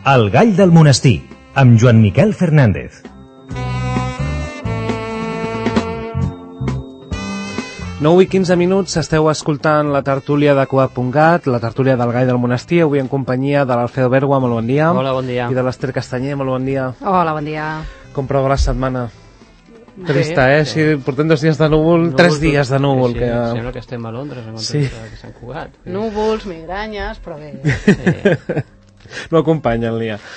El gall del monestir, amb Joan Miquel Fernández. 9:15, esteu escoltant la tertúlia de Coac.cat, la tertúlia del gall del monestir, avui en companyia de l'Alfredo Bergua, molt bon dia. Hola, bon dia. I de l'Ester Castanyer, molt bon dia. Hola, bon dia. Com prova la setmana? Trista, Sí. Sí, portem 2 dies de núvol, 3 dies de núvol. Sí, que... sembla que estem a Londres, en comptes que Sant Cugat. Núvols, migranyes, però bé. No acompanya el dia.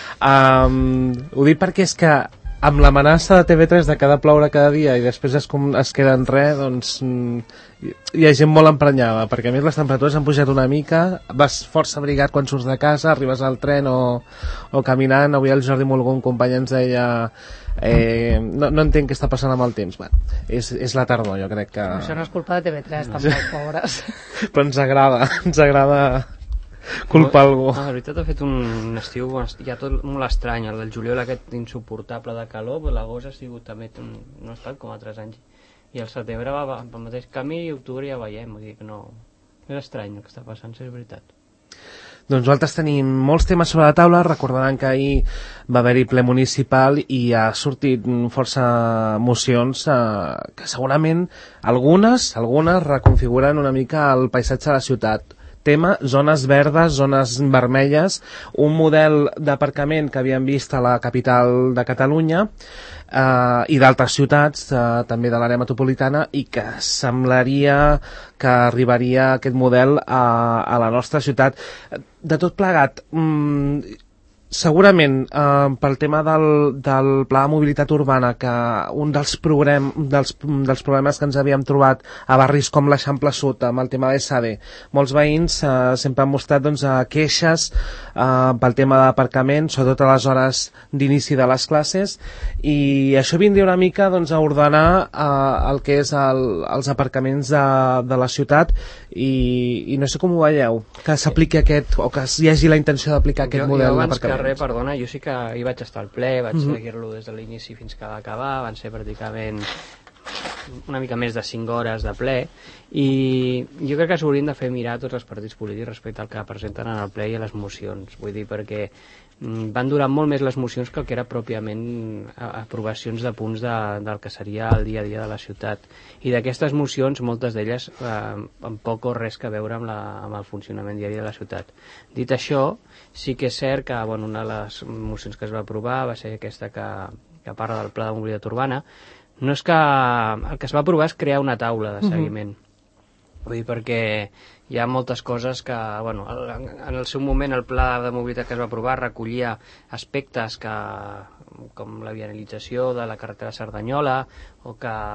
Ho dic perquè és que amb l'amenaça de TV3 de que ha de ploure cada dia i després es queda en res, doncs hi ha gent molt emprenyada, perquè a més les temperatures han pujat una mica, vas força abrigat quan surts de casa, arribes al tren o caminant. Avui el Jordi Molgó, un company, ens deia no entenc què està passant amb el temps. Bueno, és la tardor, jo crec que... Això no és culpa de TV3, tampoc, pobres. Però ens agrada culpar algú. La veritat, ha fet un estiu ja tot molt estrany. El del juliol aquest insuportable de calor, però l'agost ha sigut també no ha estat com altres anys. I el setembre va pel mateix camí i octubre ja veiem, vull dir que no... És estrany el que està passant, si és veritat. Doncs nosaltres tenim molts temes sobre la taula. Recordaran que ahir va haver-hi ple municipal i ha sortit força mocions que segurament algunes reconfiguren una mica el paisatge de la ciutat. Tema, zones verdes, zones vermelles, un model d'aparcament que havíem vist a la capital de Catalunya i d'altres ciutats, també de l'àrea metropolitana, i que semblaria que arribaria aquest model a la nostra ciutat. De tot plegat, segurament pel tema del pla de mobilitat urbana, que un dels problemes que ens havíem trobat a barris com l'Eixample Sud amb el tema de SAD, molts veïns sempre han mostrat queixes pel tema d'aparcament, sobretot a les hores d'inici de les classes, i això vindria una mica a ordenar el que és els aparcaments de la ciutat, i no sé com ho veieu, que s'apliqui aquest, o que hi hagi la intenció d'aplicar aquest model d'aparcament. Perdona, jo sí que hi vaig estar al ple, vaig seguir-lo des de l'inici fins que va acabar, van ser pràcticament una mica més de 5 hores de ple, i jo crec que s'haurien de fer mirar tots els partits polítics respecte al que presenten en el ple i a les mocions, vull dir, perquè van durar molt més les mocions que el que era pròpiament aprovacions de punts del que seria el dia a dia de la ciutat, i d'aquestes mocions moltes d'elles amb poc o res que veure amb el funcionament diari de la ciutat. Dit això, sí que és cert que una de les mocions que es va aprovar va ser aquesta que parla del pla de mobilitat urbana. No és que el que es va aprovar és crear una taula de seguiment. Vull dir, perquè hi ha moltes coses que, en el seu moment el pla de mobilitat que es va aprovar recollia aspectes com la viabilització de la carretera Cerdanyola o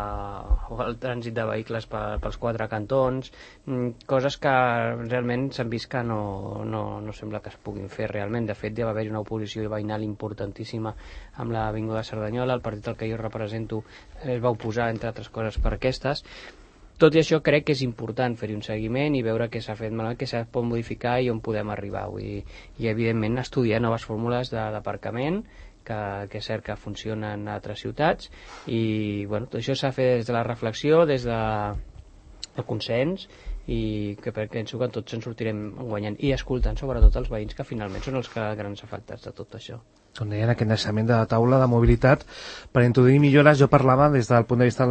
el trànsit de vehicles pels 4 cantons, coses que realment s'han vist que no sembla que es puguin fer realment. De fet, ja va haver-hi una oposició veïnal importantíssima amb l'avinguda Cerdanyola. El partit al que jo represento es va oposar, entre altres coses, per aquestes. Tot i això, crec que és important fer-hi un seguiment i veure què s'ha fet malament, què s'ha pot modificar i on podem arribar. I evidentment estudiar noves fórmules d'aparcament, que és cert que funcionen a altres ciutats, i tot això s'ha fet des de la reflexió, des del consens, i que penso que tots ens sortirem guanyant, i escoltant sobretot els veïns, que finalment són els grans afectats de tot això. Com deien, aquest naixement de la taula de mobilitat per introduir millores. Jo parlava des del punt de vista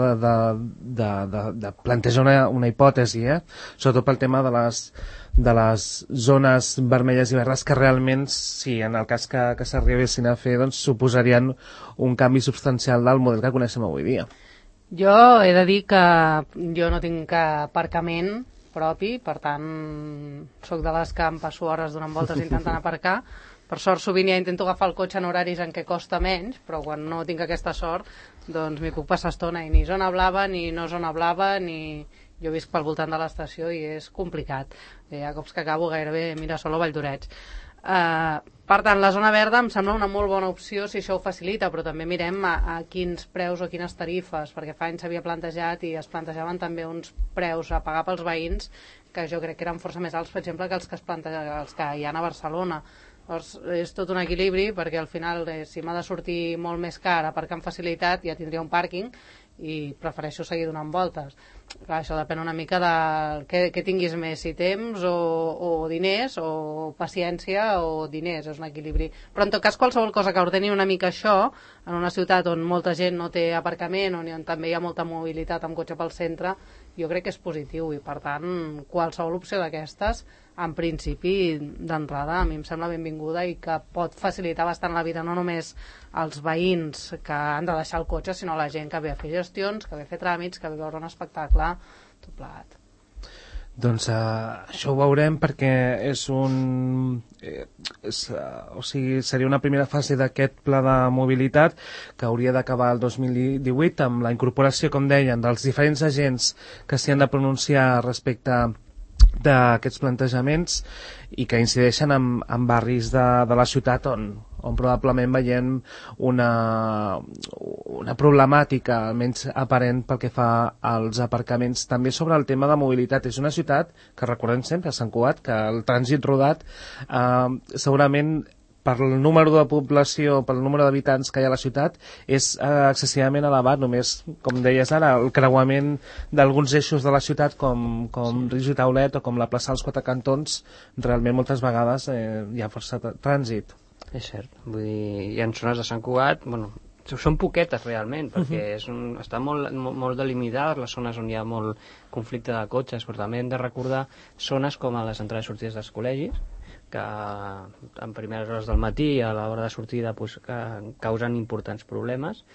de plantejar una hipòtesi, sobretot pel tema de les zones vermelles i verdes, que realment, si en el cas que s'arribessin a fer, suposarien un canvi substancial del model que coneixem avui dia. Jo he de dir que jo no tinc aparcament propi, per tant sóc de les que em passo hores donant voltes intentant aparcar. Per sort, sovint ja intento agafar el cotxe en horaris en què costa menys, però quan no tinc aquesta sort, doncs m'hi puc passar estona, i ni zona blava, ni no zona blava, ni... Jo visc pel voltant de l'estació i és complicat. Hi ha cops que acabo gairebé Mirasol o Valldorets. Per tant, la zona verda em sembla una molt bona opció si això ho facilita, però també mirem a quins preus o quines tarifes, perquè fa anys s'havia plantejat i es plantejaven també uns preus a pagar pels veïns que jo crec que eren força més alts, per exemple, que els que hi ha a Barcelona. Llavors, és tot un equilibri, perquè al final si m'ha de sortir molt més car aparcar amb facilitat ja tindria un pàrquing, i prefereixo seguir donant voltes. Clar, això depèn una mica de què tinguis més, si temps o diners, o paciència o diners, és un equilibri. Però en tot cas qualsevol cosa que ordeni una mica això, en una ciutat on molta gent no té aparcament, on també hi ha molta mobilitat amb cotxe pel centre, jo crec que és positiu, i per tant qualsevol opció d'aquestes, en principi d'entrada a mi em sembla benvinguda i que pot facilitar bastant la vida no només als veïns que han de deixar el cotxe, sinó a la gent que ve a fer gestions, que ve a fer tràmits, que ve a veure un espectacle, tot plegat. Doncs això ho veurem, perquè seria una primera fase d'aquest pla de mobilitat que hauria d'acabar el 2018 amb la incorporació, com deien, dels diferents agents que s'hi han de pronunciar respecte d'aquests plantejaments i que incideixen en barris de la ciutat on probablement veiem una problemàtica almenys aparent pel que fa als aparcaments. També sobre el tema de mobilitat, és una ciutat que recordem sempre, Sant Cugat, que el trànsit rodat segurament per el número de població, pel número d'habitants que hi ha a la ciutat, és excessivament elevat. Només, com deies ara, el creuament d'alguns eixos de la ciutat, com Rius i Taulet o com la plaça dels Quatre Cantons, realment moltes vegades hi ha força trànsit. És cert, vull dir, hi ha zones de Sant Cugat, bueno, són poquetes realment, perquè estan molt delimitades les zones on hi ha molt conflicte de cotxes, però també hem de recordar zones com a les entrades i sortides dels col·legis, que en primeres hores del matí a l'hora de sortida pues, que causen importants problemes,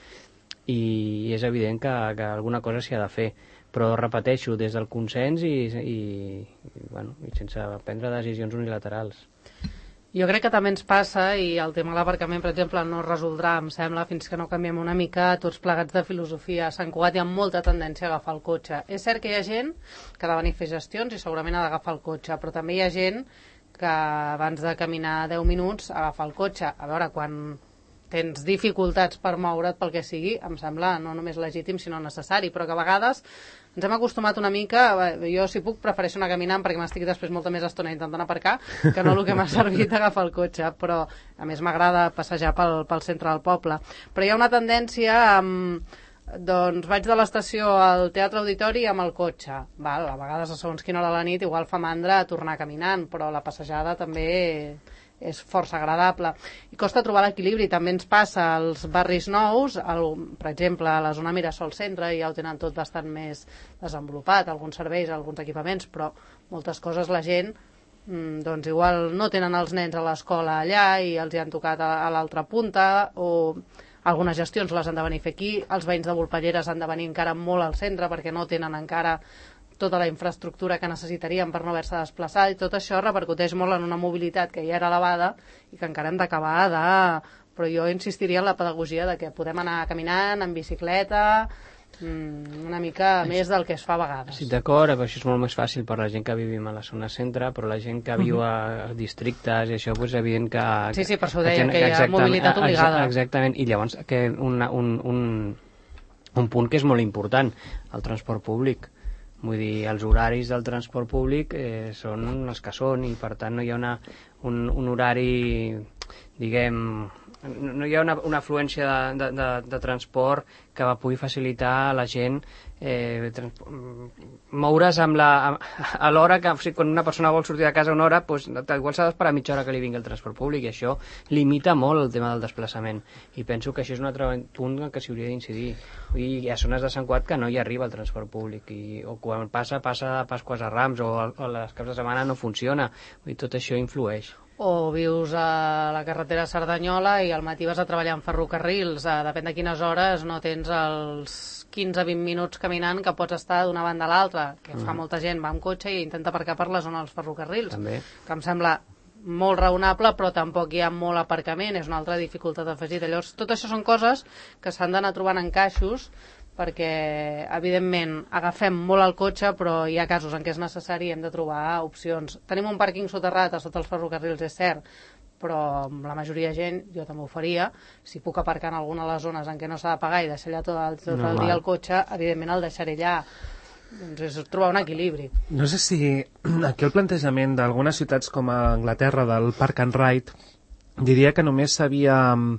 i és evident que alguna cosa s'hi ha de fer, però repeteixo, des del consens i sense prendre decisions unilaterals. Jo crec que també ens passa, i el tema de l'aparcament, per exemple, no es resoldrà, em sembla, fins que no canviem una mica tots plegats de filosofia. A Sant Cugat hi ha molta tendència a agafar el cotxe. És cert que hi ha gent que ha de venir a fer gestions i segurament ha d'agafar el cotxe, però també hi ha gent que abans de caminar 10 minuts agafar el cotxe. A veure, quan tens dificultats per moure't pel que sigui, em sembla no només legítim sinó necessari, però que a vegades ens hem acostumat una mica, jo si puc prefereixo anar caminant perquè m'estic després molta més estona intentant aparcar que no el que m'ha servit agafar el cotxe, però a més m'agrada passejar pel centre del poble. Però hi ha una tendència doncs vaig de l'estació al Teatre Auditori amb el cotxe, val? A vegades a segons quina hora de la nit igual fa mandra tornar caminant, però la passejada també és força agradable i costa trobar l'equilibri. També ens passa als barris nous, per exemple a la zona Mirasol Centre ja ho tenen tot bastant més desenvolupat, alguns serveis, alguns equipaments, però moltes coses la gent doncs igual no tenen els nens a l'escola allà i els hi han tocat a l'altra punta, o algunes gestions les han de venir a fer aquí, els veïns de Volpelleres han de venir encara molt al centre perquè no tenen encara tota la infraestructura que necessitarien per no haver-se de desplaçar, i tot això repercuteix molt en una mobilitat que ja era elevada i que encara hem d'acabar Però jo insistiria en la pedagogia de que podem anar caminant, en bicicleta, una mica més del que es fa a vegades. Sí, d'acord, això és molt més fàcil per la gent que vivim a la zona centre, però la gent que viu a districtes i això, doncs, és evident que... Sí, per això ho deia, que hi ha mobilitat obligada. Exactament, i llavors que un punt que és molt important, el transport públic. Vull dir, els horaris del transport públic són els que són, i per tant no hi ha un horari, diguem, no hi ha una afluència de transport que pugui facilitar a la gent moure's a l'hora que, o sigui, quan una persona vol sortir de casa una hora, doncs, igual s'ha d'esperar mitja hora que li vingui el transport públic, i això limita molt el tema del desplaçament, i penso que això és un altre punt en què s'hi hauria d'incidir. I hi ha zones de Sant Cugat que no hi arriba el transport públic, o quan passa a Pasques a Rams, o a les caps de setmana no funciona, i tot això influeix. O vius a la carretera Cerdanyola i al matí vas a treballar en ferrocarrils, depèn de quines hores no tens els 15-20 minuts caminant que pots estar d'una banda a l'altra, que fa molta gent, va amb cotxe i intenta aparcar per la zona dels ferrocarrils, també, que em sembla molt raonable, però tampoc hi ha molt aparcament, és una altra dificultat afegida. Llavors, tot això són coses que s'han d'anar trobant encaixos, perquè, evidentment, agafem molt el cotxe, però hi ha casos en què és necessari i hem de trobar opcions. Tenim un pàrquing soterrat a sota els ferrocarrils, és cert, però la majoria de gent, jo també ho faria, si puc aparcar en alguna de les zones en què no s'ha de pagar i deixar allà tot el dia el cotxe, evidentment el deixaré allà. Doncs és trobar un equilibri. No sé si aquí el plantejament d'algunes ciutats com a Anglaterra del Park and Ride diria que només s'havia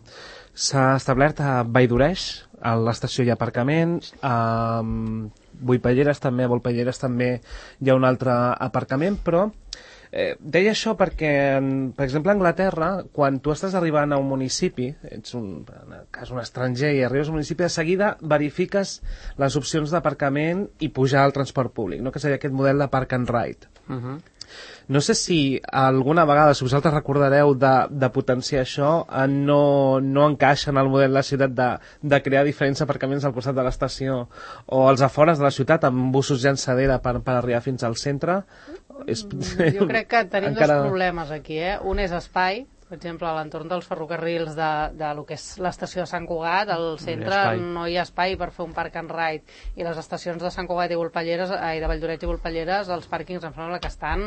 S'ha establert a Valldoreig, a l'estació hi ha aparcament, a Volpelleres també hi ha un altre aparcament, però deia això perquè, per exemple, a Anglaterra, quan tu estàs arribant a un municipi, ets en cas un estranger i arribes a un municipi, de seguida verifiques les opcions d'aparcament i pujar al transport públic, no? Que seria aquest model de park and ride. No sé si alguna vegada, si vosaltres recordareu de potenciar això, no encaixa en el model de la ciutat de crear diferents aparcaments al costat de l'estació o als afores de la ciutat amb busos llançadera per arribar fins al centre. Jo crec que tenim dos problemes aquí, Un és espai, per exemple, a l'entorn dels ferrocarrils de lo que és l'estació de Sant Cugat, al centre no hi ha espai per fer un park and ride, i les estacions de Sant Cugat i de Valldoreig i Volpelleres, els pàrquings em sembla que estan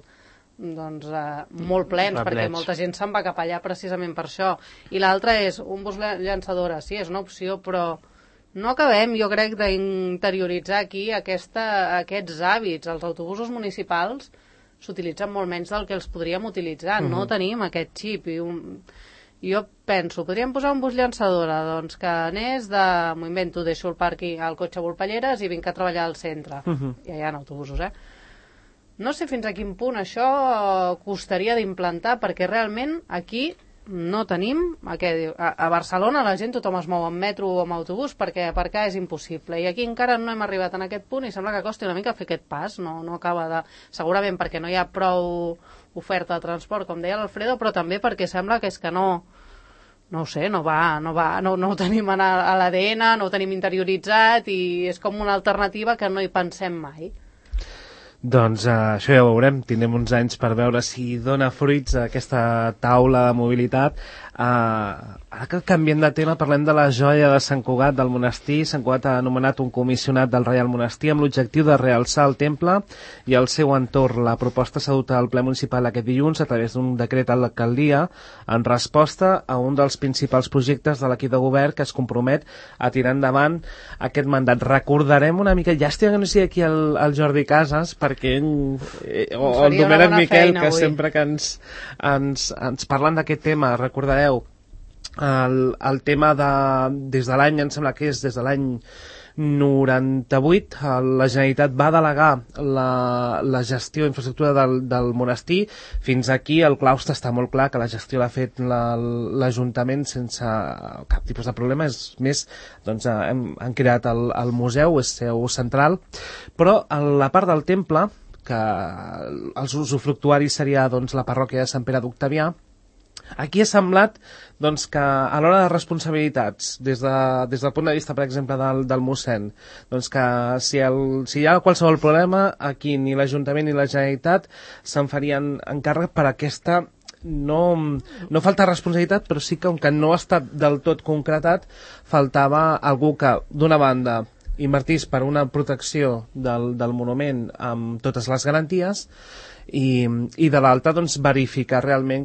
molt plens, perquè molta gent se'n va cap allà precisament per això. I l'altre és un bus llançadora, sí, és una opció, però no acabem, jo crec, d'interioritzar aquí aquests hàbits. Els autobusos municipals s'utilitzen molt menys del que els podríem utilitzar. No tenim aquest xip. Jo penso, podríem posar un bus llançadora, doncs que anés m'ho invento, deixo el pàrquing al cotxe a Volpelleres i vinc a treballar al centre. Ja hi ha autobusos, No sé fins a quin punt això costaria d'implantar, perquè realment aquí no tenim... A Barcelona la gent tothom es mou amb metro o amb autobús perquè aparcar és impossible, i aquí encara no hem arribat en aquest punt i sembla que costi una mica fer aquest pas, no acaba de... Segurament perquè no hi ha prou oferta de transport, com deia l'Alfredo, però també perquè sembla que és que no ho sé, no ho tenim a l'ADN, no ho tenim interioritzat i és com una alternativa que no hi pensem mai. Doncs això ja ho veurem, tindrem uns anys per veure si dona fruits aquesta taula de mobilitat. Ara que canviem de tema, parlem de la joia de Sant Cugat, del monestir. Sant Cugat ha anomenat un comissionat del Reial Monestir amb l'objectiu de realçar el temple i el seu entorn. La proposta s'ha dut al ple municipal aquest dilluns a través d'un decret a l'alcaldia en resposta a un dels principals projectes de l'equip de govern que es compromet a tirar endavant aquest mandat. Recordarem una mica, llàstima que no sigui aquí el Jordi Casas, perquè ell, o el Domènec Miquel, que sempre que ens parlen d'aquest tema, recordareu el tema des de l'any, em sembla que és des de l'any 98, la Generalitat va delegar la gestió d'infraestructura del monestir. Fins aquí el claustre està molt clar que la gestió l'ha fet l'Ajuntament sense cap tipus de problema. És més, doncs han creat el museu, és seu central, però a la part del temple, que els usufructuaris seria doncs la parròquia de Sant Pere d'Octavià, aquí ha semblat doncs, que a l'hora de responsabilitats, des del punt de vista, per exemple, del mossèn, doncs que si hi ha qualsevol problema, aquí ni l'Ajuntament ni la Generalitat se'n farien encàrrec per aquesta no falta responsabilitat, però sí que, com que no ha estat del tot concretat, faltava algú que, d'una banda, invertís per una protecció del monument amb totes les garanties i de l'altra doncs, verificar realment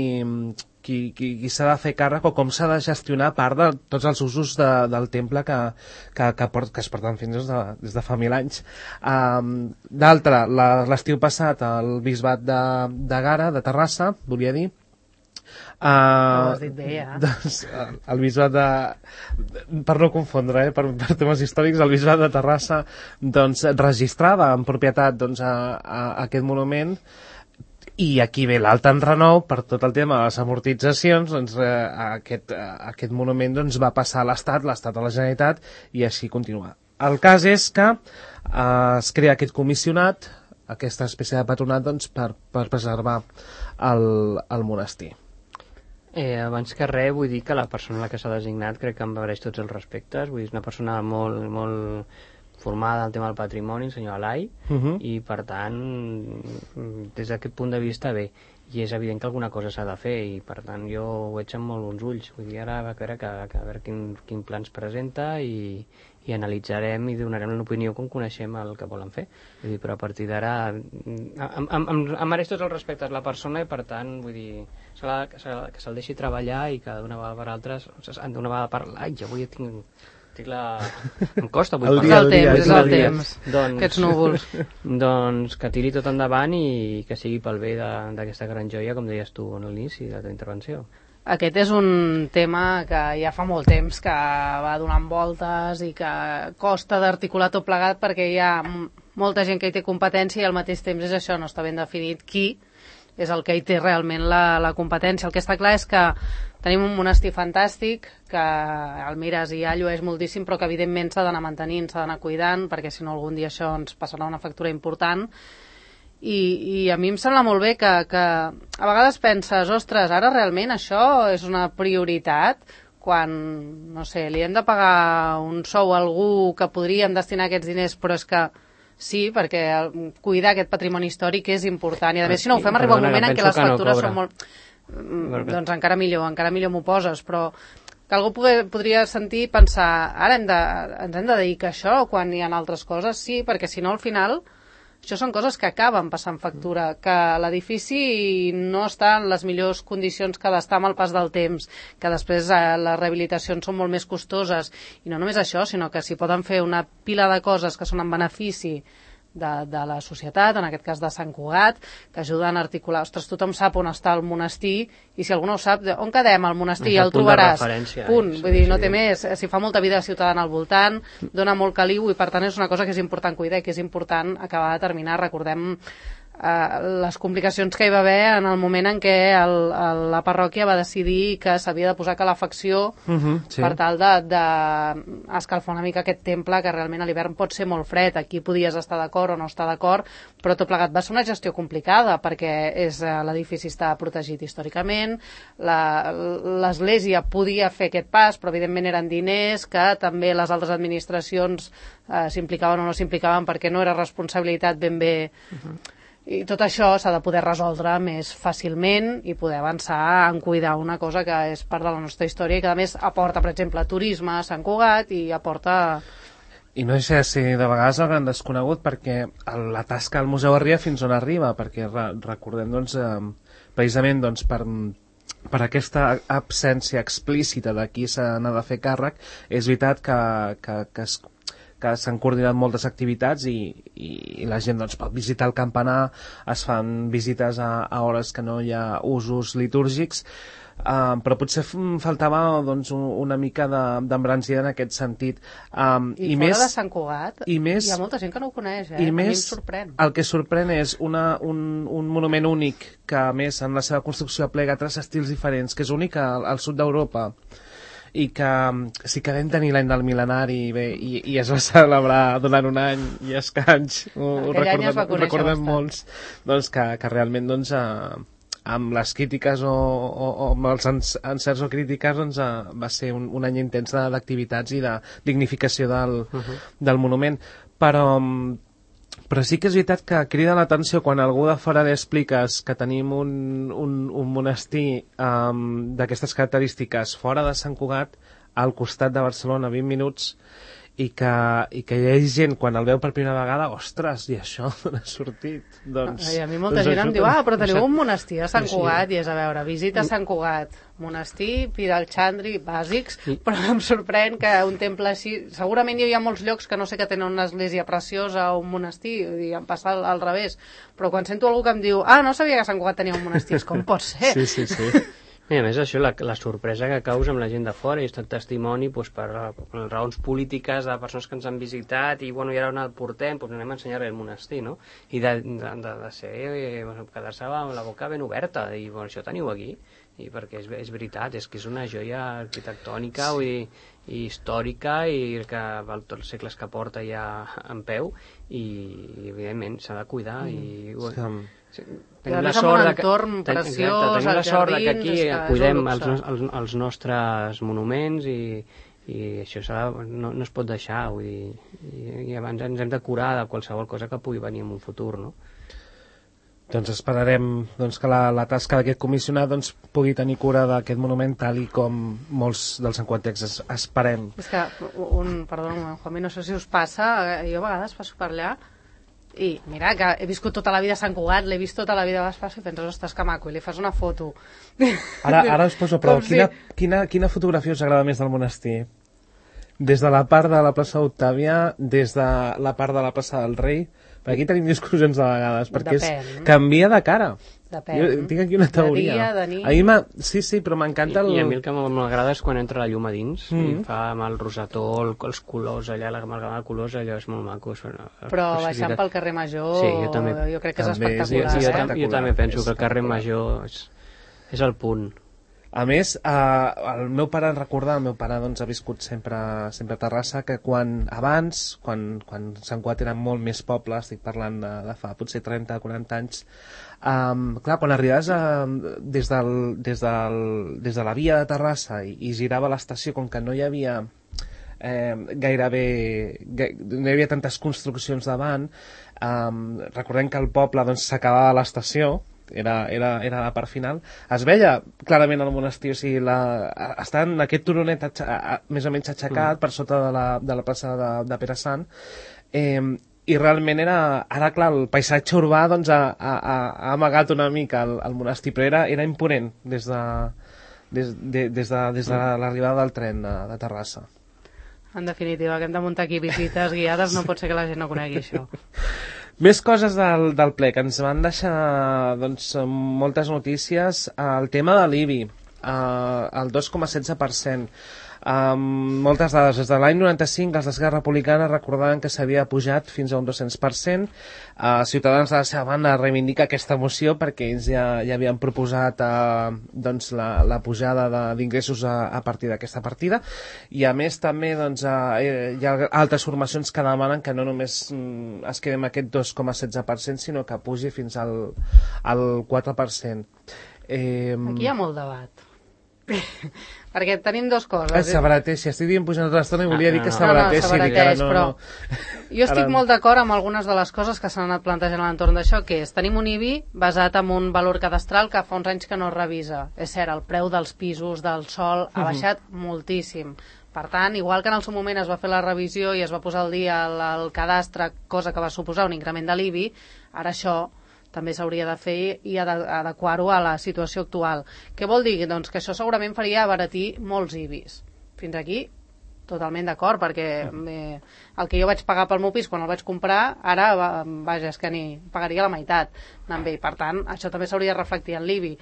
qui s'ha de fer càrrec o com s'ha de gestionar part de tots els usos del temple que es porten fins des de fa 1000 anys. D'altra, l'estiu passat el bisbat de Gara, de Terrassa, volia dir, ho has dit bé, doncs, el bisbat per no confondre, per temes històrics, el bisbat de Terrassa doncs, registrava en propietat doncs, a aquest monument, i aquí ve l'alt enrenou per tot el tema de les amortitzacions. Doncs, aquest monument doncs, va passar a l'Estat a la Generalitat, i així continua. El cas és que es crea aquest comissionat, aquesta espècie de patronat, doncs, per preservar el monestir. Abans que res, vull dir que la persona a la que s'ha designat crec que em mereix tots els respectes. Vull dir, és una persona molt, molt formada en el tema del patrimoni, el senyor Alai, i per tant, des d'aquest punt de vista, bé. I és evident que alguna cosa s'ha de fer, i per tant jo ho veig amb molt bons ulls. Vull dir, ara a veure quin pla ens presenta i analitzarem i donarem l'opinió com coneixem el que volen fer. Vull dir, però a partir d'ara em mereix tots els respectes la persona, i per tant, vull dir, que se'l deixi treballar i que d'una vegada per altra, d'una vegada per l'any, ja avui em costa avui parlar. És el temps, aquests núvols. Doncs que tiri tot endavant i que sigui pel bé d'aquesta gran joia, com deies tu en l'inici de la teva intervenció. Aquest és un tema que ja fa molt temps que va donant voltes i que costa d'articular tot plegat perquè hi ha molta gent que hi té competència i al mateix temps és això, no està ben definit qui és el que hi té realment la competència. El que està clar és que tenim un monestir fantàstic que el mires i ja llueix moltíssim, però que evidentment s'ha d'anar mantenint, s'ha d'anar cuidant, perquè si no algun dia això ens passarà una factura important. I a mi em sembla molt bé que a vegades penses, ostres, ara realment això és una prioritat quan, no sé, li hem de pagar un sou a algú que podríem destinar aquests diners, però és que sí, perquè cuidar aquest patrimoni històric és important i a més si no ho fem arriba un moment en què les factures són molt... doncs encara millor m'ho poses, però que algú podria sentir i pensar ara ens hem de dedicar a això quan hi ha altres coses, sí, perquè si no al final això són coses que acaben passant factura, que l'edifici no està en les millors condicions que ha d'estar amb el pas del temps, que després les rehabilitacions són molt més costoses, i no només això, sinó que s'hi poden fer una pila de coses que són en benefici de la societat, en aquest cas de Sant Cugat, que ajuden a articular. Ostres, tothom sap on està el monestir, i si algú no ho sap, on quedem al monestir? Ja el trobaràs. Punt. Vull dir, no té més. Si fa molta vida ciutadana al voltant, dona molt caliu, i per tant és una cosa que és important cuidar, que és important acabar de terminar. Recordem les complicacions que hi va haver en el moment en què la parròquia va decidir que s'havia de posar calefacció sí. per tal d'escalfar una mica aquest temple, que realment a l'hivern pot ser molt fred. Aquí podies estar d'acord o no estar d'acord, però tot plegat va ser una gestió complicada perquè l'edifici està protegit històricament, l'església podia fer aquest pas, però evidentment eren diners que també les altres administracions s'implicaven o no s'implicaven perquè no era responsabilitat ben bé. I tot això s'ha de poder resoldre més fàcilment i poder avançar en cuidar una cosa que és part de la nostra història i que a més aporta, per exemple, turisme a Sant Cugat i aporta... I no deixa de ser de vegades el gran desconegut perquè la tasca del museu arriba fins on arriba, perquè recordem doncs, precisament doncs, per aquesta absència explícita de qui se n'ha de fer càrrec, és veritat que s'han coordinat moltes activitats i la gent doncs, pot visitar el campanar, es fan visites a hores que no hi ha usos litúrgics, però potser faltava doncs, una mica d'embranzida en aquest sentit. I fora més, de Sant Cugat hi ha molta gent que no ho coneix, i a mi més, em sorprèn. El que sorprèn és un monument únic que a més en la seva construcció plega 3 estils diferents, que és únic al sud d'Europa, i que sí que vam tenir l'any del mil·lenari i es va celebrar durant un any i escaig, ho recordem molts, doncs que realment doncs, amb les crítiques o amb els encerts o crítiques doncs, va ser un any intens d'activitats i de dignificació del monument, però sí que és veritat que crida l'atenció quan algú de fora li expliques que tenim un monestir d'aquestes característiques fora de Sant Cugat, al costat de Barcelona, 20 minuts, i que hi ha gent, quan el veu per primera vegada, ostres, i això d'on ha sortit? Doncs, a mi molta gent em diu, però teniu un monestir a Sant Cugat, i és a veure, visita Sant Cugat, monestir, Piral Xandri, bàsics, però em sorprèn que un temple així, segurament hi ha molts llocs que no sé que tenen una església preciosa o un monestir, i em passa al revés, però quan sento algú que em diu, no sabia que Sant Cugat tenia un monestir, com pot ser? Sí. I a més això, la sorpresa que causa amb la gent de fora i és tot testimoni doncs, per raons polítiques de persones que ens han visitat i ara on el portem, doncs anem a ensenyar-li el monestir, no? I de ser, quedar-se amb la boca ben oberta i això teniu aquí, i perquè és veritat, és que és una joia arquitectònica i històrica i que val tots els segles que porta ja en peu i evidentment s'ha de cuidar i tenim la sort que aquí cuidem els nostres monuments i això no es pot deixar, vull dir, i abans ens hem de curar de qualsevol cosa que pugui venir en un futur, no? Doncs esperarem doncs, que la tasca d'aquest comissionat doncs, pugui tenir cura d'aquest monument tal i com molts dels enquantecs esperem. És que, perdó, Juanmi, no sé si us passa, jo a vegades passo per allà i mira, que he viscut tota la vida a Sant Cugat, l'he vist tota la vida a Baspasso i penses, ostres, que maco, i li fas una foto. Ara us poso, però quina fotografia us agrada més del monestir? des de la part de la plaça Octàvia, des de la part de la plaça del Rei. Per aquí tenim discussions de vegades, perquè canvia de cara. Depèn. Jo tinc aquí una teoria. De dia, de nit. A mi sí, però m'encanta I a mi el que m'agrada és quan entra la llum a dins i fa amb el rosetó, els colors allà, l'amalgama de colors, allò és molt maco. Però baixant pel carrer Major, sí, jo també. Jo crec que és També espectacular. Jo també penso que el carrer Major és el punt. A més, el meu pare doncs, ha viscut sempre a Terrassa, que abans, quan Sant Cugat eren molt més pobles, estic parlant de fa potser 30-40 anys, clar, quan arribaves des de la via de Terrassa i girava l'estació, com que no hi havia no hi havia tantes construccions davant, recordem que el poble doncs, s'acabava l'estació, era la part final, es veia clarament el monestir, o sigui, està en aquest turonet més o menys aixecat per sota de la plaça de Pere Sant, i realment ara clar, el paisatge urbà doncs, ha amagat una mica el monestir, però era imponent des de l'arribada del tren de Terrassa. En definitiva, que hem de muntar aquí visites guiades, no pot ser que la gent no conegui això. Més coses del ple, que ens van deixar doncs, moltes notícies. El tema de l'IBI, el 2,16%. Moltes dades. Des de l'any 95, els d'Esquerra Republicana recordaven que s'havia pujat fins a un 200%. Ciutadans de la seva banda reivindica aquesta moció perquè ells ja havien proposat doncs, la pujada d'ingressos a partir d'aquesta partida, i a més també doncs, hi ha altres formacions que demanen que no només es quedi amb aquest 2,16%, sinó que pugi fins al 4%. Aquí hi ha molt debat. Perquè tenim dues coses. S'abarateixi, estic dient pujant tota l'estona i volia dir que s'abarateixi. Però jo estic molt d'acord amb algunes de les coses que s'han anat plantejant a l'entorn d'això, que és, tenim un IBI basat en un valor cadastral que fa uns anys que no es revisa. És cert, el preu dels pisos, del sòl, ha baixat moltíssim. Per tant, igual que en el seu moment es va fer la revisió i es va posar al dia el cadastre, cosa que va suposar un increment de l'IBI, ara això també s'hauria de fer i adequar-ho a la situació actual. Què vol dir? Doncs que això segurament faria abaratir molts IBIs. Fins aquí, totalment d'acord, perquè el que jo vaig pagar pel meu pis quan el vaig comprar, ara, vaja, és que ni pagaria la meitat. Per tant, això també s'hauria de reflectir en l'IBI.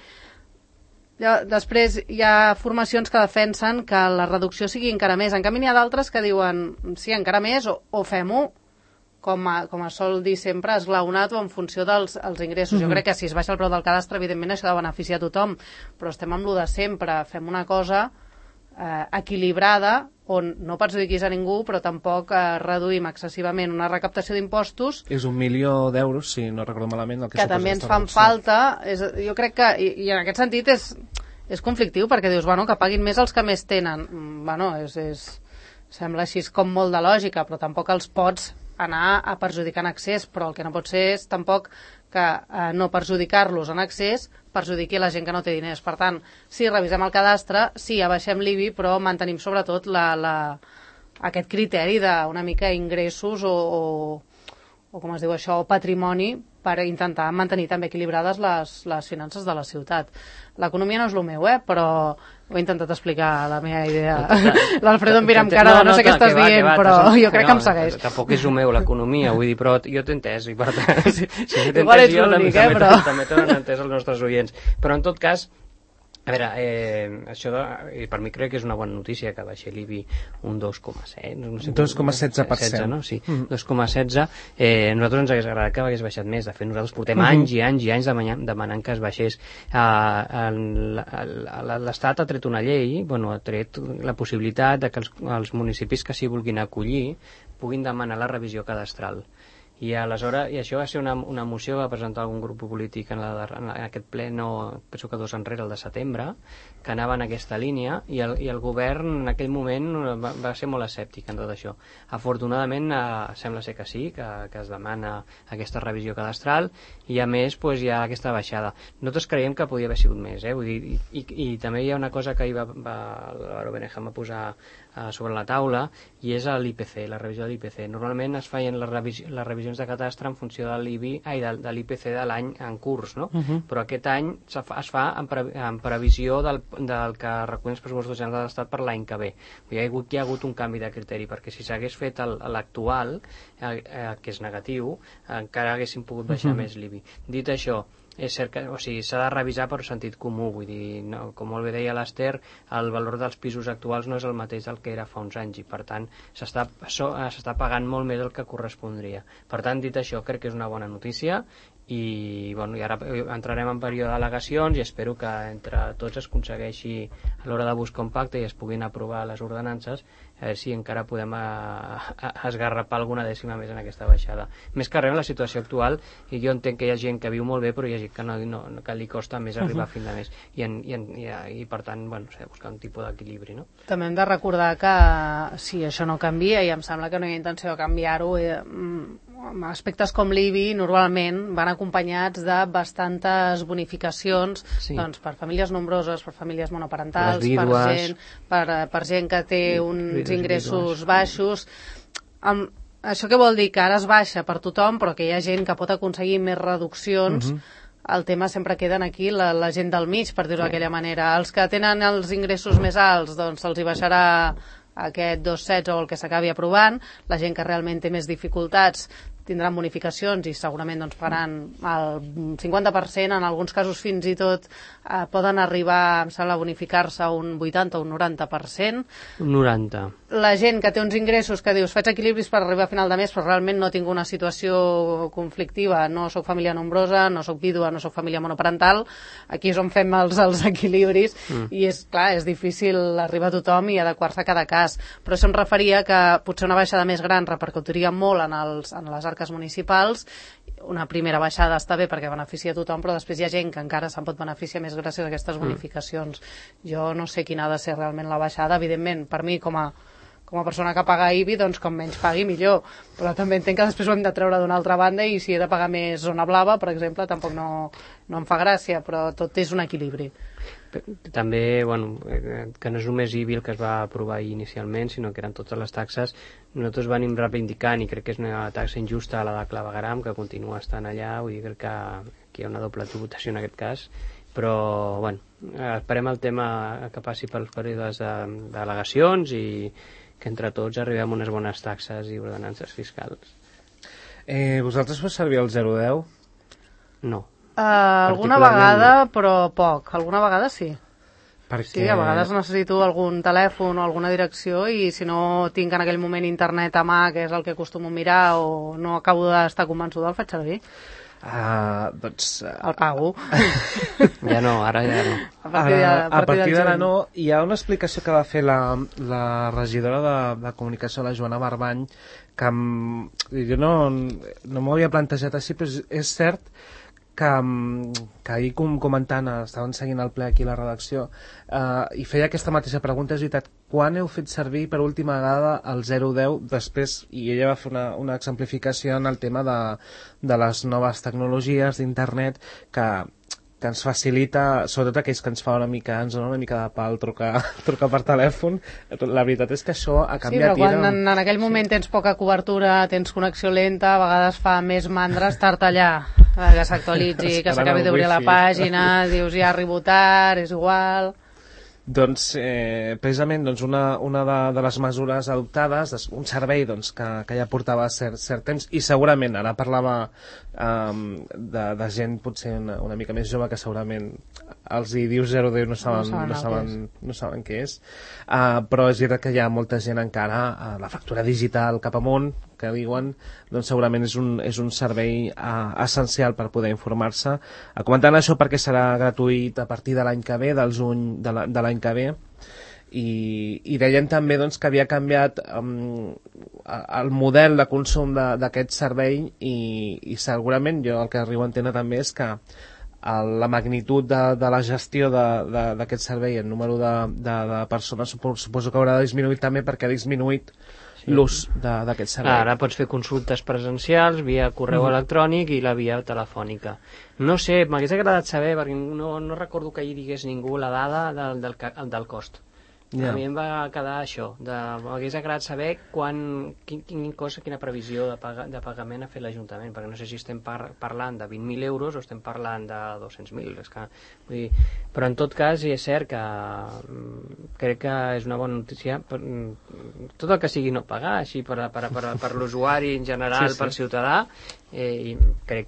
Després hi ha formacions que defensen que la reducció sigui encara més. En canvi, n'hi ha d'altres que diuen, sí, encara més, o fem-ho com es sol dir sempre, esglaonat o en funció dels ingressos. Jo crec que si es baixa el preu del cadastre, evidentment això ha de beneficiar a tothom, però estem amb lo de sempre. Fem una cosa equilibrada, on no perjudiquis a ningú, però tampoc reduïm excessivament una recaptació d'impostos. És 1 milió d'euros, si no recordo malament, el que també ens fan falta. Jo crec que, i en aquest sentit, és conflictiu, perquè dius, bueno, que paguin més els que més tenen. Bueno, sembla així com molt de lògica, però tampoc els pots anar a perjudicar en excés, però el que no pot ser és tampoc que no perjudicar-los en excés perjudiqui la gent que no té diners. Per tant, sí, revisem el cadastre, sí, abaixem l'IBI, però mantenim sobretot aquest criteri d'una mica ingressos o com es diu això, patrimoni, per intentar mantenir també equilibrades les finances de la ciutat. L'economia no és el meu, però ho he intentat explicar la meva idea. L'Alfredo em mira amb cara de no sé què estàs dient, però jo crec que em segueix. Tampoc és el meu, l'economia, vull dir, però jo t'he entès, i per tant, si t'he igual entès jo, també t'han entès els nostres oients. Però en tot cas, a veure, això per mi crec que és una bona notícia que baixi l'IBI un 2,7, no sé, 2,16%. No? Sí, 2,16. Nosaltres ens hagués agradat que hagués baixat més. De fet, nosaltres portem anys i anys i anys demanant que es baixés. L'Estat ha tret una llei, ha tret la possibilitat de que els municipis que s'hi vulguin acollir puguin demanar la revisió cadastral. I aleshores, i això va ser una moció que va presentar algun grup polític en aquest ple, penso que 2 enrere, el de setembre, que anava en aquesta línia, i el govern en aquell moment va ser molt escèptic en tot això. Afortunadament sembla ser que sí, que es demana aquesta revisió cadastral, i a més hi ha aquesta baixada. Nosaltres creiem que podia haver sigut més, vull dir, i també hi ha una cosa que ahir va Álvaro Benejam a posar sobre la taula, i és l'IPC, la revisió de l'IPC. Normalment es feien les revisions de catastre en funció de l'IPC de l'any en curs, no? Però aquest any es fa en previsió del que recullen els pressupostos generals de l'Estat per l'any que ve. Hi ha hagut un canvi de criteri, perquè si s'hagués fet l'actual, que és negatiu, encara haguéssim pogut baixar més l'IBI. Dit això, és cert que s'ha de revisar per sentit comú, vull dir, no, com molt bé deia l'Ester, el valor dels pisos actuals no és el mateix del que era fa uns anys i per tant s'està pagant molt més del que correspondria. Per tant, dit això, crec que és una bona notícia i ara entrarem en període d'al·legacions i espero que entre tots es aconsegueixi a l'hora de buscar un pacte i es puguin aprovar les ordenances, a veure si encara podem esgarrapar alguna dècima més en aquesta baixada. Més que res en la situació actual, i jo entenc que hi ha gent que viu molt bé però hi ha gent que li costa més arribar a fin de mes i per tant, buscar un tipus d'equilibri, no? També hem de recordar que si això no canvia, i em sembla que no hi ha intenció de canviar-ho, aspectes com l'IBI normalment van acompanyats de bastantes bonificacions per famílies nombroses, per famílies monoparentals, per gent que té uns ingressos baixos. Això què vol dir? Que ara es baixa per tothom, però que hi ha gent que pot aconseguir més reduccions. El tema sempre queda aquí, la gent del mig, per dir-ho d'aquella manera. Els que tenen els ingressos més alts, doncs se'ls hi baixarà aquest 2,16 o el que s'acabi aprovant. La gent que realment té més dificultats tindran bonificacions i segurament pagaran el 50%, en alguns casos fins i tot poden arribar, em sembla, a bonificar-se un 80 o un 90%. Un 90%. La gent que té uns ingressos que dius, faig equilibris per arribar a final de mes, però realment no tinc una situació conflictiva, no sóc família nombrosa, no sóc vídua, no sóc família monoparental, aquí és on fem els equilibris i és clar, és difícil arribar a tothom i adequar-se a cada cas, però això em referia que potser una baixada més gran repercutiria molt en les arques municipals. Una primera baixada està bé perquè beneficia a tothom, però després hi ha gent que encara se'n pot beneficiar més gràcies a aquestes bonificacions. Jo no sé quina ha de ser realment la baixada, evidentment, per mi com a persona que paga IBI, doncs com menys pagui millor, però també entenc que després ho hem de treure d'una altra banda i si he de pagar més zona blava, per exemple, tampoc no em fa gràcia, però tot és un equilibri. També, que no és només IBI el que es va aprovar inicialment, sinó que eren totes les taxes. Nosaltres venim reivindicant, i crec que és una taxa injusta, la de clavegueram, que continua estant allà, vull dir, crec que aquí hi ha una doble tributació en aquest cas, però, esperem el tema que passi pels períodes d'al·legacions i que entre tots arribem a unes bones taxes i ordenances fiscals. Vosaltres feu servir el 010? No. Alguna vegada, però poc. Alguna vegada sí. Perquè... Sí, a vegades necessito algun telèfon o alguna direcció i si no tinc en aquell moment internet a mà, que és el que acostumo a mirar, o no acabo d'estar convençuda, el faig servir. El pago. Ja no, ara ja no. A partir d'ara no. Hi ha una explicació que va fer la regidora de comunicació, la Joana Barbany, que jo no m'ho havia plantejat així, però és cert que ahir comentant, estaven seguint el ple aquí a la redacció, i feia aquesta mateixa pregunta, és veritat, quan heu fet servir per última vegada el 010 després, i ella va fer una exemplificació en el tema de les noves tecnologies d'internet que ens facilita, sobretot aquells que ens dona una mica de pal trucar per telèfon. La veritat és que això ha canviat. Sí, però quan en aquell moment tens poca cobertura, tens connexió lenta, a vegades fa més mandra estar-te allà, que s'actualitzi, que s'acabi d'obrir la pàgina, dius ja arribo tard, és igual... Doncs precisament una de les mesures adoptades, un servei que ja portava cert temps, i segurament ara parlava de gent potser una mica més jove que segurament els hi dius 010 no saben què és, però és veritat que hi ha molta gent encara, la factura digital cap amunt que diuen, doncs segurament és un servei essencial per poder informar-se. Comentant això perquè serà gratuït a partir de l'any que ve, del juny de l'any que ve, i deien també que havia canviat el model de consum d'aquest servei i segurament jo el que arribo a entendre també és que la magnitud de la gestió d'aquest servei, el número de persones suposo que haurà disminuït també perquè ha disminuït l'ús d'aquest servei. Ara pots fer consultes presencials via correu electrònic i la via telefònica. No sé, m'hagués agradat saber, perquè no recordo que hi digués ningú la dada del cost. A mi em va quedar això, m'hagués agradat saber quina previsió de pagament ha fet l'Ajuntament, perquè no sé si estem parlant de 20.000 euros o estem parlant de 200.000, vull dir, però en tot cas és cert que crec que és una bona notícia tot el que sigui no pagar, així per l'usuari en general, pel ciutadà, i crec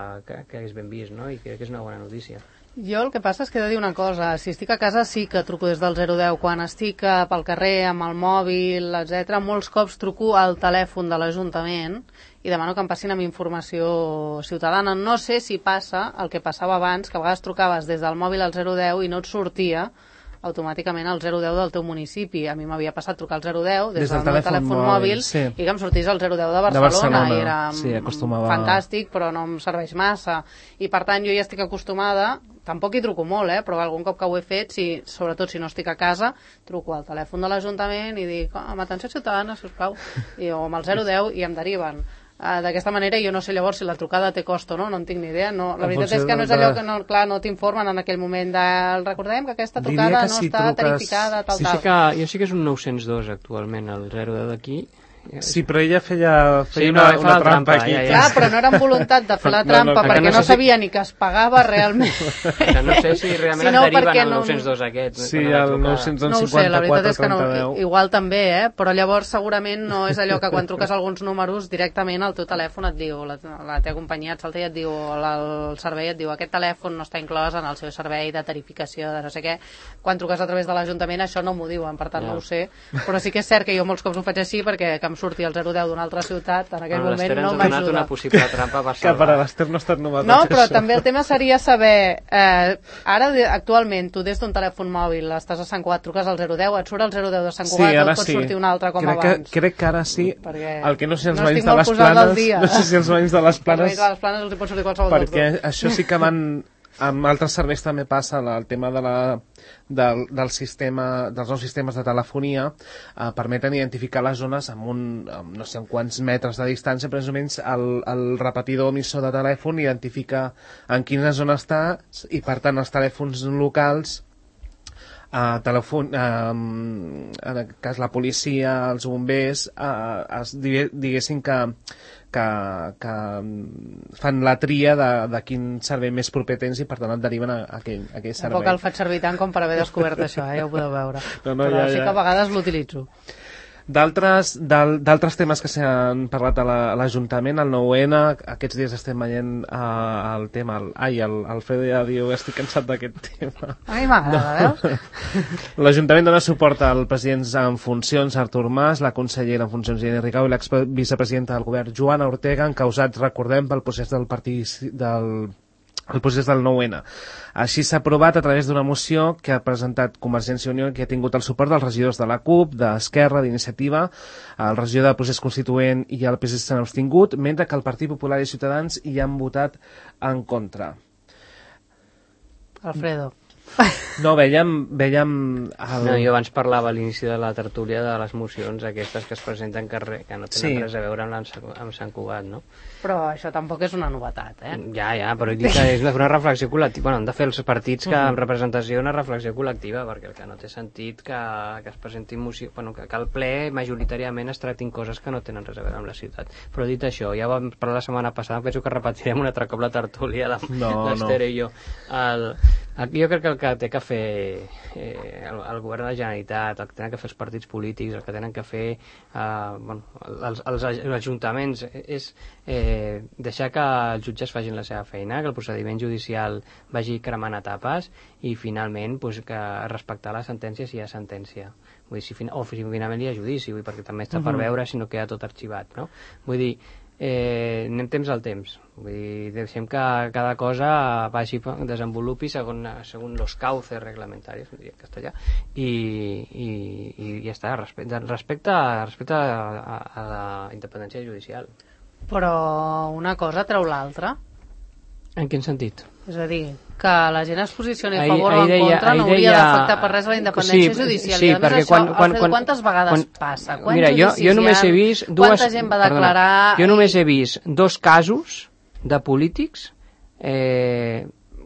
que és ben vist, no? I crec que és una bona notícia. Jo el que passa és que he de dir una cosa, si estic a casa sí que truco des del 010, quan estic pel carrer amb el mòbil, etc. molts cops truco al telèfon de l'Ajuntament i demano que em passin amb informació ciutadana. No sé si passa el que passava abans, que a vegades trucaves des del mòbil al 010 i no et sortia automàticament al 010 del teu municipi. A mi m'havia passat trucar al 010 des del meu telèfon mòbil i que em sortís al 010 de Barcelona. I era fantàstic, però no em serveix massa. I per tant jo ja estic acostumada, tampoc hi truco molt, però algun cop que ho he fet, sobretot si no estic a casa, truco al telèfon de l'Ajuntament i dic, amb atenció ciutadana, sisplau, o amb el 010 i em deriven. D'aquesta manera jo no sé llavors si la trucada té cost o no en tinc ni idea. La veritat és que no és allò que no t'informen en aquell moment recordem que aquesta trucada no està tarificada, tal. Jo sí que és un 902 actualment, el 010 d'aquí. Sí, però ella feia una trampa aquí. Clar, però no era amb voluntat de fer la trampa, perquè no sabia ni que es pagava realment. No sé si realment es deriven al 902 aquest. Sí, al 954, no ho sé, la veritat és que no, igual també, però llavors segurament no és allò que quan truques alguns números directament al teu telèfon et diu, la teva companyia et salta i et diu, el servei et diu, aquest telèfon no està inclòs en el seu servei de tarificació de no sé què. Quan truques a través de l'Ajuntament això no m'ho diuen, per tant no ho sé, però sí que és cert que jo molts cops ho faig així perquè em surti el 010 d'una altra ciutat, en aquell moment no m'ajuda. L'Ester ens ha donat una possible trampa per salvar. Que per a l'Ester no ha estat novetat. No, però també el tema seria saber, ara actualment tu des d'un telèfon mòbil estàs a Sant Cugat, truques al 010, et surt el 010 de Sant Cugat o et pot sortir un altre com abans? Crec que ara sí, el que no sé els veïns de les Planes, no sé si els veïns de les Planes els hi pot sortir qualsevol dels dos. Perquè això sí que van... Amb altres serveis també passa el tema dels nous sistemes de telefonia, permeten identificar les zones amb no sé quants metres de distància, però més o menys el repetidor emissor de telèfon identifica en quina zona està i per tant els telèfons locals, en aquest cas la policia, els bombers, diguessin que fan la tria de quin servei més proper tens i per tant et deriven a aquell servei. Tampoc el faig servir tant com per haver descobert això, ja ho podeu veure. Però sí que a vegades l'utilitzo. D'altres temes que s'han parlat a l'Ajuntament, el 9-N, aquests dies estem veient el tema, Alfredo ja diu, estic cansat d'aquest tema. A mi m'agrada, veus? L'Ajuntament dona suport al president en funcions, Artur Mas, la consellera en funcions, Irene Rigau, i l'exvicepresidenta del govern, Joana Ortega, encausats, recordem, pel procés el procés del 9-N. Així s'ha aprovat a través d'una moció que ha presentat Convergència i Unió, que ha tingut el suport dels regidors de la CUP, d'Esquerra, d'Iniciativa, el regidor del procés constituent i el PSC s'han abstingut, mentre que el Partit Popular i Ciutadans hi han votat en contra. Alfredo. No, veiem No, jo abans parlava a l'inici de la tertúlia de les mocions aquestes que es presenten que no tenen res a veure amb Sant Cugat, no? Però això tampoc és una novetat, Ja, però dic que és una reflexió col·lectiva. Han de fer els partits que amb representació una reflexió col·lectiva, perquè el que no té sentit que es presentin mocions... que al ple majoritàriament es tractin coses que no tenen res a veure amb la ciutat. Però dit això, ja vam parlar la setmana passada, penso que repetirem un altre cop la tertúlia d'Ester i jo. Jo crec que el que té que fer el govern de la Generalitat, el que tenen que fer els partits polítics, el que tenen que fer els ajuntaments és deixar que els jutges facin la seva feina, que el procediment judicial vagi cremant etapes i finalment que respectar la sentència si hi ha sentència. Vull dir, si finalment hi ha judici, perquè també està per veure si no queda tot arxivat, no? Vull dir, anem temps al temps, vull dir, deixem que cada cosa vagi desenvolupi segons los cauces reglamentarios en castellà i ja està, respecte a la independència judicial. Però una cosa treu l'altra. En quin sentit? És a dir, que la gent es posicioni a favor o en contra no hauria d'afectar per res a la independència judicial. I a més això, quantes vegades passa? Mira, jo només he vist quanta gent va declarar... Jo només he vist 2 casos de polítics,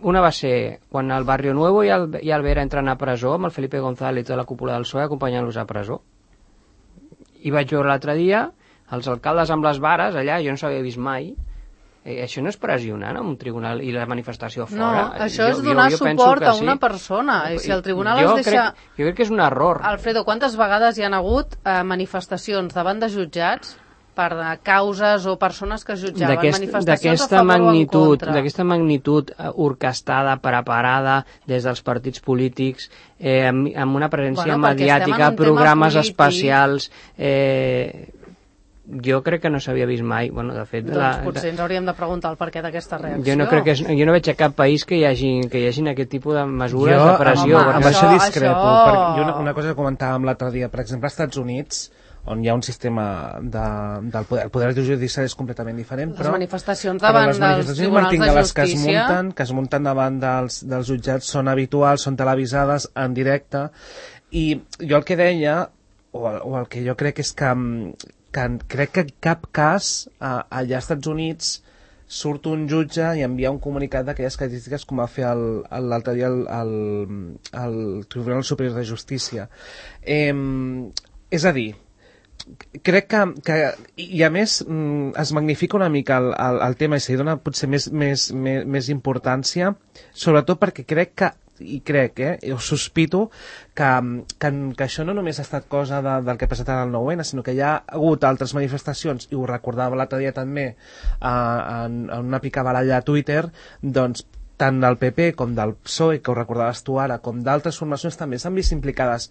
una va ser quan el Barrio Nuevo i el Vera entren a presó, amb el Felipe González de la cúpula del PSOE acompanyant-los a presó. I vaig veure l'altre dia els alcaldes amb les vares allà, jo no s'havia vist mai. Això no és pressionar, no?, un tribunal i la manifestació fora. No, això és donar suport a una persona. I si el tribunal es deixa... Jo crec que és un error. Alfredo, quantes vegades hi han hagut manifestacions davant de jutjats per causes o persones que jutjaven, manifestacions a favor o en contra? D'aquesta magnitud orquestada, preparada des dels partits polítics, amb una presència mediàtica, programes especials... Jo crec que no s'havia vist mai. Bueno, de fet, doncs potser ens hauríem de preguntar el perquè d'aquesta reacció. Jo no veig a cap país que hi hagin aquest tipus de mesures de pressió. Amb això discrepo. Perquè una cosa que comentàvem l'altre dia, per exemple, als Estats Units, on hi ha un sistema del poder judicial és completament diferent, però les manifestacions davant dels tribunals de justícia que es munten davant dels jutjats són habituals, són televisades en directe, i jo el que deia, o el que jo crec és que crec que en cap cas allà als Estats Units surt un jutge i envia un comunicat d'aquelles característiques com va fer l'altre dia el Tribunal Superior de Justícia. És a dir, crec que i a més es magnifica una mica el tema i s'hi dona potser més importància, sobretot perquè ho sospito que això no només ha estat cosa del que ha passat al 9-N, sinó que hi ha hagut altres manifestacions, i ho recordava l'altre dia també en una picabaralla a Twitter, doncs tant del PP com del PSOE, que ho recordaves tu ara, com d'altres formacions també s'han vist implicades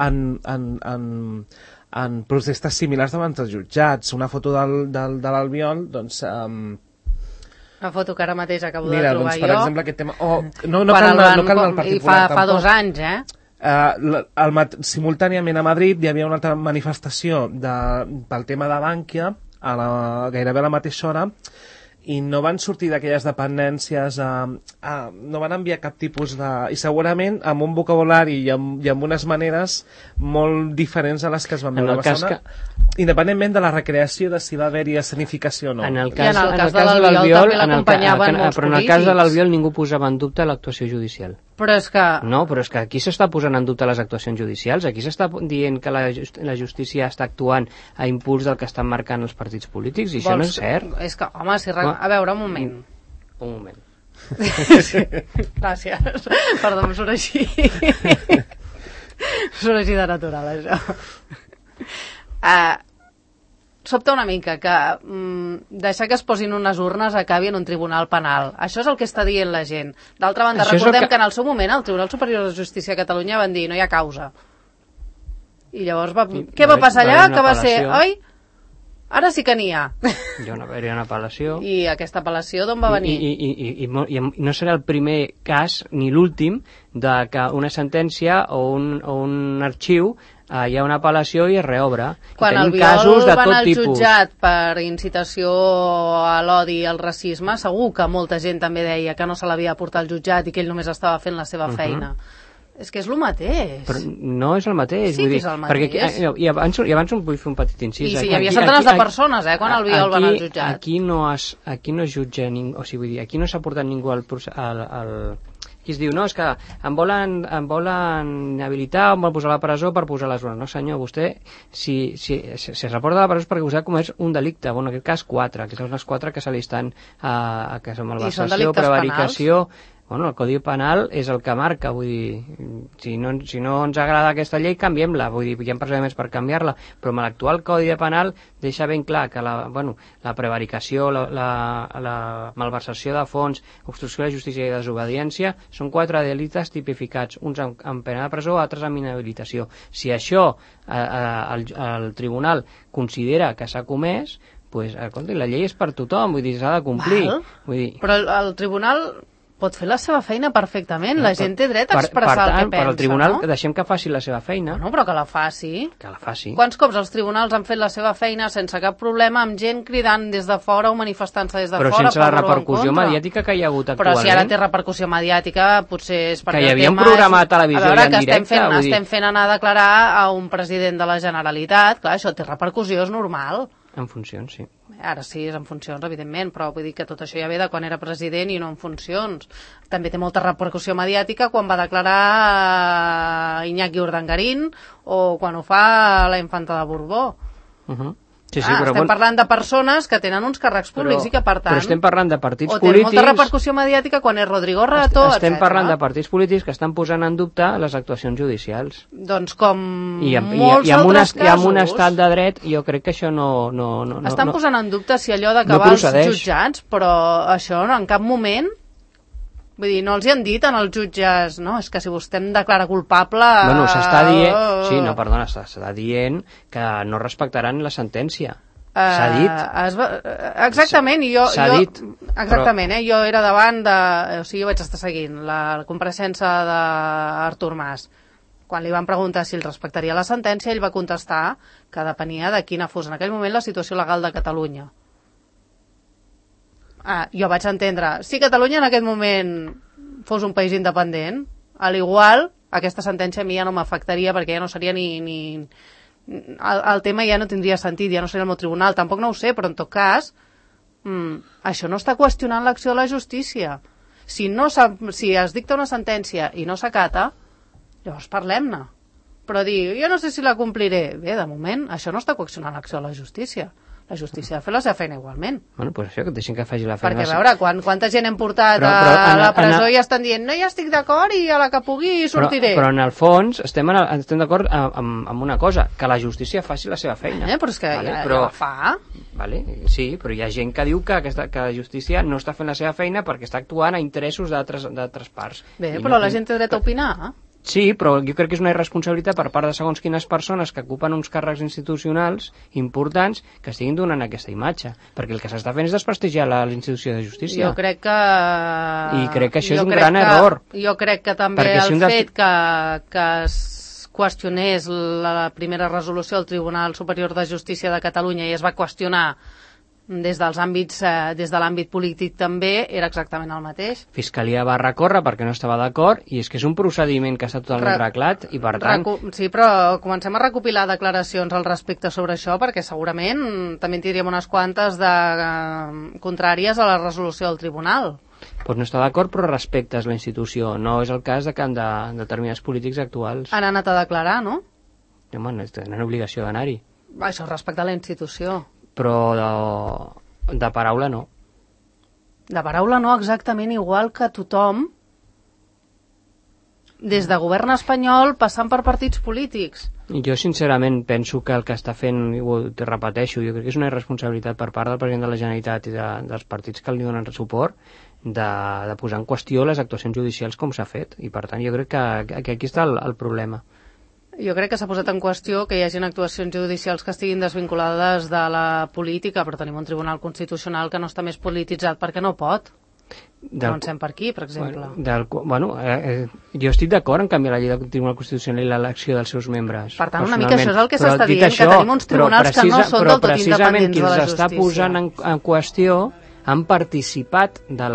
en protestes similars davant dels jutjats. Una foto de l'Albiol, doncs... la foto que ara mateix acabo de trobar doncs, per exemple, aquest tema... No cal el Partit Popular, tampoc. Fa 2 anys, simultàniament a Madrid hi havia una altra manifestació pel tema de Bankia, gairebé a la mateixa hora, i no van sortir d'aquelles dependències, no van enviar cap tipus de... I segurament amb un vocabulari i amb unes maneres molt diferents a les que es van veure a Barcelona, independentment de la recreació de si va haver-hi escenificació o no. En el cas de l'Albiol també l'acompanyaven molts polítics. Però en el cas de l'Albiol ningú posava en dubte l'actuació judicial. Però és que... No, però és que aquí s'està posant en dubte les actuacions judicials, aquí s'està dient que la justícia està actuant a impuls del que estan marcant els partits polítics, i això no és cert. És que, home, a veure, un moment. Un moment. Gràcies. Perdó, em surt així. Surt així de natural, això. Sobta una mica que deixar que es posin unes urnes acabi en un tribunal penal. Això és el que està dient la gent. D'altra banda, recordem que en el seu moment el Tribunal Superior de Justícia de Catalunya van dir no hi ha causa. I llavors què va passar allà? Que va ser, oi? Ara sí que n'hi ha. Hi ha una apel·lació. I aquesta apel·lació d'on va venir? I no serà el primer cas, ni l'últim, de que una sentència o un arxiu hi ha una apel·lació i es reobre. Quan el Albiol va anar al jutjat per incitació a l'odi i al racisme, segur que molta gent també deia que no se l'havia de portar al jutjat i que ell només estava fent la seva feina. És que és el mateix. Però no és el mateix. Sí que és el mateix. Perquè, i abans vull fer un petit incís. I sí, hi havia centenars de persones, quan el Albiol va anar al jutjat. Aquí no es jutja ningú, o sigui, vull dir, aquí no s'ha portat ningú al qui es diu, no, és que em volen inhabilitar, em volen posar a la presó per posar les urnes. No, senyor, vostè, si es reporta a la presó és perquè vostè ha comès un delicte, en aquest cas 4, que són les 4 que se li estan que són malversació, prevaricació... Bueno, el Codi Penal és el que marca, vull dir, si no ens agrada aquesta llei, canviem-la, vull dir, hi ha procediments per canviar-la, però amb l'actual Codi Penal deixa ben clar que la prevaricació, la malversació de fons, obstrucció de justícia i desobediència són 4 delictes tipificats, uns amb pena de presó, altres amb inhabilitació. Si això el tribunal considera que s'ha comès, doncs, la llei és per tothom, vull dir, s'ha de complir. Però el tribunal pot fer la seva feina perfectament, la gent té dret a expressar el que pensa, però el tribunal, deixem que faci la seva feina. No, però que la faci. Que la faci. Quants cops els tribunals han fet la seva feina sense cap problema, amb gent cridant des de fora o manifestant-se des de fora? Però sense la repercussió mediàtica que hi ha hagut actualment. Però si ara té repercussió mediàtica, potser és perquè que hi havia un programa de televisió en directe. Estem fent anar a declarar a un president de la Generalitat, clar, això té repercussió, és normal. En funcions, sí. Ara sí, és en funcions, evidentment, però vull dir que tot això ja ve de quan era president i no en funcions. També té molta repercussió mediàtica quan va declarar Iñaki Urdangarín o quan ho fa la infanta de Borbó. Sí, però estem parlant de persones que tenen uns càrrecs públics i que, per tant... Però estem parlant de partits polítics... O té molta repercussió mediàtica quan és Rodrigo Rato, etc. Estem parlant de partits polítics que estan posant en dubte les actuacions judicials. Doncs com molts altres casos... I amb un estat de dret, jo crec que això no... Estan posant en dubte si allò d'acabar els jutjats, però això en cap moment... Vull dir, no els hi han dit als jutges, no, és que si vostè em declara culpable... Bueno, s'està dient... Sí, no, perdona, s'està dient que no respectaran la sentència. S'ha dit. Exactament, i jo... S'ha dit. Exactament, jo era davant de... O sigui, jo vaig estar seguint la compareixença d'Artur Mas. Quan li van preguntar si el respectaria la sentència, ell va contestar que depenia de quina fos en aquell moment la situació legal de Catalunya. Jo vaig entendre, si Catalunya en aquest moment fos un país independent, a l'igual aquesta sentència a mi ja no m'afectaria perquè ja no seria ni... El tema ja no tindria sentit, ja no seria el meu tribunal, tampoc no ho sé, però en tot cas això no està qüestionant l'acció de la justícia. Si es dicta una sentència i no s'acata, llavors parlem-ne. Però dir, jo no sé si la compliré, bé, de moment això no està qüestionant l'acció de la justícia. La justícia ha de fer la seva feina igualment. Bueno, doncs això, que deixin que faci la feina. Perquè, a veure, quanta gent hem portat a la presó i estan dient no, ja estic d'acord i a la que pugui sortiré. Però en el fons estem d'acord amb una cosa, que la justícia faci la seva feina. Però és que ja la fa. Sí, però hi ha gent que diu que la justícia no està fent la seva feina perquè està actuant a interessos d'altres parts. Bé, però la gent té dret a opinar. Sí, però jo crec que és una irresponsabilitat per part de segons quines persones que ocupen uns càrrecs institucionals importants que estiguin donant aquesta imatge, perquè el que s'està fent és desprestigiar l'institució de justícia. Jo crec que... I crec que això és un gran error. Jo crec que també el fet que es qüestionés la primera resolució del Tribunal Superior de Justícia de Catalunya i es va qüestionar des de l'àmbit polític també, era exactament el mateix. Fiscalia va recórrer perquè no estava d'acord i és que és un procediment que està totalment reglat i per tant... Sí, però comencem a recopilar declaracions al respecte sobre això perquè segurament també en tindríem unes quantes contràries a la resolució del tribunal. Doncs no està d'acord però respectes la institució, no és el cas de determinats polítics actuals. Han anat a declarar, no? Home, tenen obligació d'anar-hi. Això és respectar la institució. Però de paraula no. De paraula no, exactament igual que tothom, des de govern espanyol passant per partits polítics. Jo sincerament penso que el que està fent, i ho repeteixo, jo crec que és una irresponsabilitat per part del president de la Generalitat i dels partits que li donen suport de posar en qüestió les actuacions judicials com s'ha fet, i per tant jo crec que aquí està el problema. Jo crec que s'ha posat en qüestió que hi hagin actuacions judicials que estiguin desvinculades de la política, però tenim un Tribunal Constitucional que no està més polititzat perquè no pot. Comencem per aquí, per exemple. Jo estic d'acord en canviar la llei del Tribunal Constitucional i l'elecció dels seus membres. Per tant, una mica això és el que s'està dient, que tenim uns tribunals que no són del tot independents de la justícia. Però precisament qui els està posant en qüestió han participat de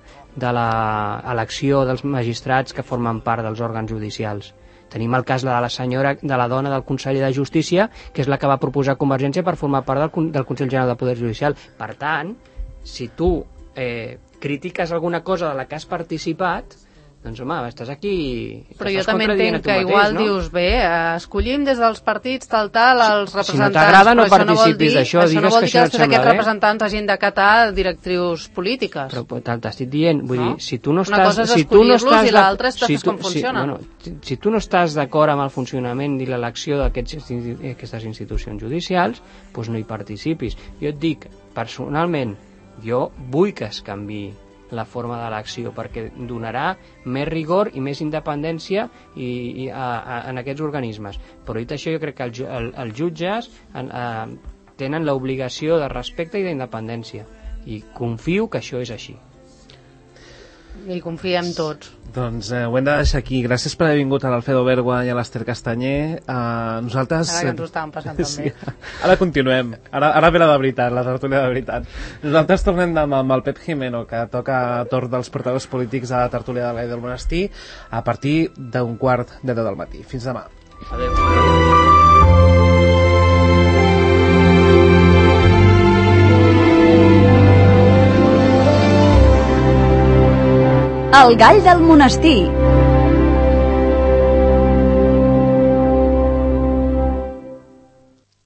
l'elecció dels magistrats que formen part dels òrgans judicials. Tenim el cas de la dona del conseller de Justícia, que és la que va proposar Convergència per formar part del Consell General del Poder Judicial. Per tant, si tu critiques alguna cosa de la que has participat, doncs home, estàs aquí... Però jo també entenc que igual dius, bé, escollim des dels partits els representants... Si no t'agrada no participis d'això, digues que això no et sembla bé. Aquests representants hagin d'acatar directrius polítiques. Però t'estic dient, vull dir, si tu no estàs... Una cosa és escollir-los i l'altra és com funcionen. Si tu no estàs d'acord amb el funcionament i l'elecció d'aquestes institucions judicials, doncs no hi participis. Jo et dic, personalment, jo vull que es canviï la forma d'elecció, perquè donarà més rigor i més independència en aquests organismes. Però dit això, jo crec que els jutges tenen l'obligació de respecte i d'independència, i confio que això és així. I confiem tots. Doncs ho hem de deixar aquí. Gràcies per haver vingut a l'Alfredo Bergua i a l'Ester Castanyer. Nosaltres... Ara que ens ho estàvem passant també. Sí. Ara continuem. Ara ve la de veritat, la tertúlia de veritat. Nosaltres tornem demà amb el Pep Jimeno, que toca torn dels portaveus polítics a la tertúlia de l'Ai del Monestir a partir d'un 9:45 del matí. Fins demà. Adéu. El gall del monestir,